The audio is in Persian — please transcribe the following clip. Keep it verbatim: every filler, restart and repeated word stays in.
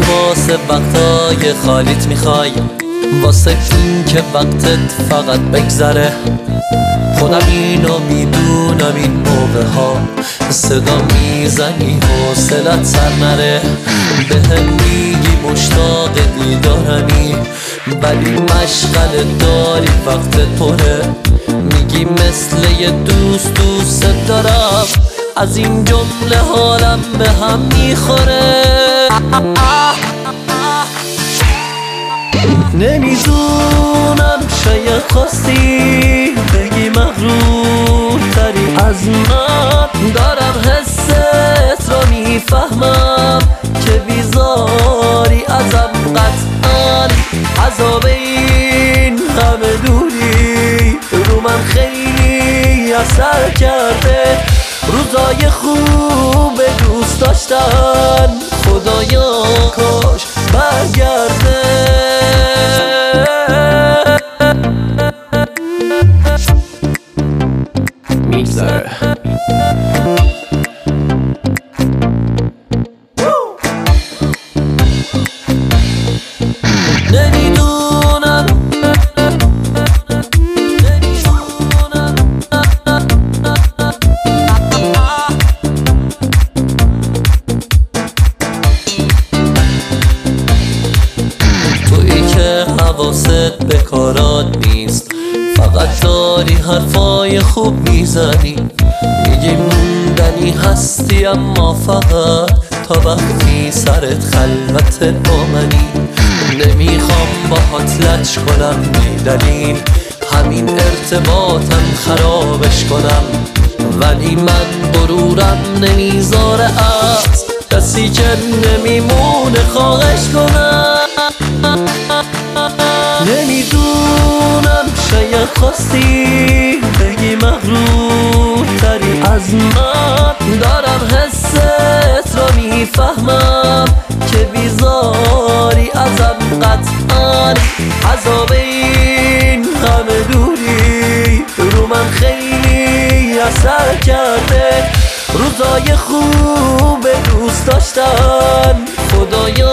واسه وقتای خالیت میخوای، واسه این که وقتت فقط بگذره. خودم اینو میدونم این موقع ها صدا میزنی حوصلت سر نره. بهم میگی مشتاق دیدارمی ولی مشغله داری وقتت پره. میگی مثل یه دوست دوست دارم، از این جمله حالم به هم میخوره. نمیدونم شاید خواستی بگی مغرور تری از من، دارم حست رو میفهمم که بیزاری ازم قطعا. عذاب این همه دوری رو من خیلی اثر کرده. روزای خوب دوست داشتن خدایا کاش برگرده. میگذره نمیدونم تویی که حواست به کارات نیست، فقط داری حرفای خوب میزنی. میگی موندنی هستی اما فقط تا وقتی سرت خلوت با منی. نمیخوام باهات لج کنم بی دلیل، همین ارتباطم خرابش کنم، ولی من غرورم نمیذاره از کسی که نمیمونه خواهش کنم. نمیدونم شاید خواستی بگی مغرور تری از من، دارم حست رو میفهمم که بیزاری ازم قطعا. عذاب این همه دوری رو من خیلی اثر کرده. روزای خوب دوست داشتن خدایا